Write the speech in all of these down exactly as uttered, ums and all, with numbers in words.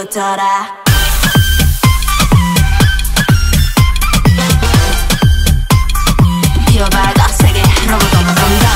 붙어라. 뛰어봐 더 세게 러브덤덤덤.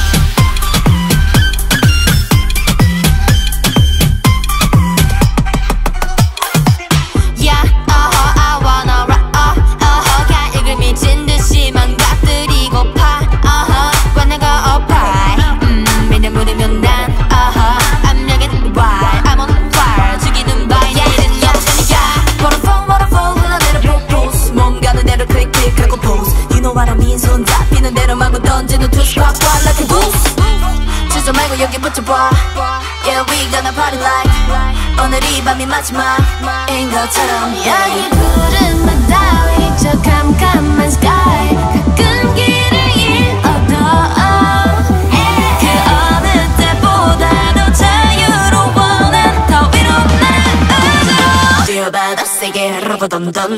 손 잡히는 대로 마구 던지는 투스 꽉꽉 like a boost. 주저 말고 여기 붙여봐. Yeah we gonna party like 오늘 이 밤이 마지막인 것처럼. 여기 푸른 바다 위 저 캄캄한 sky 가끔 길을 잃어도 그 어느 때보다도 자유로워 난 더 위로 날아들어. 뛰어봐 더 세게 러브덤덤덤.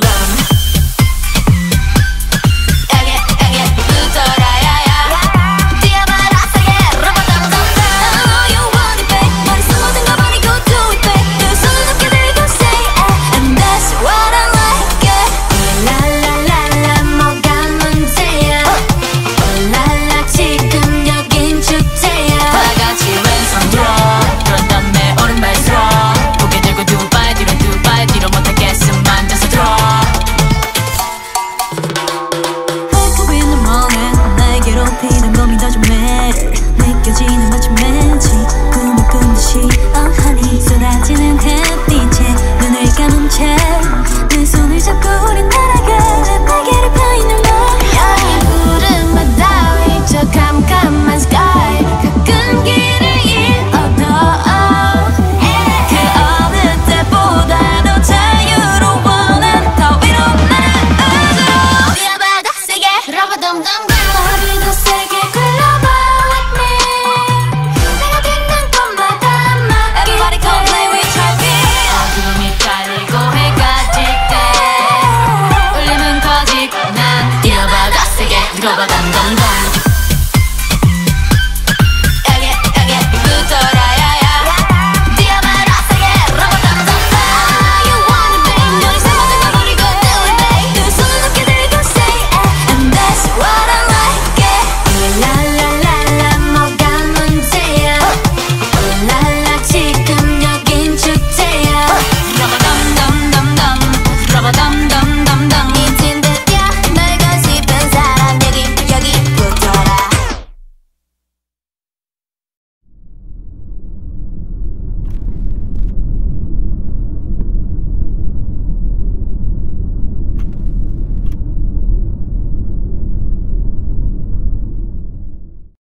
피는 봄이 더 좀 matter. 느껴지는 마침 왠지 꿈을 꾼 듯이 Oh honey 쏟아지는 햇빛에 눈을 감은 채 내 손을 잡고 우린 날아가 날개를 펴있는 너. 여기 푸른 바다 위 저 캄캄한 sky 가끔 길을 잃어도 그 어느 때보다도 자유로워 난 더 위로 날아들어. 뛰어봐 더 세게 러브덤덤. 러브덤덤덤. 여기 여기 붙어라.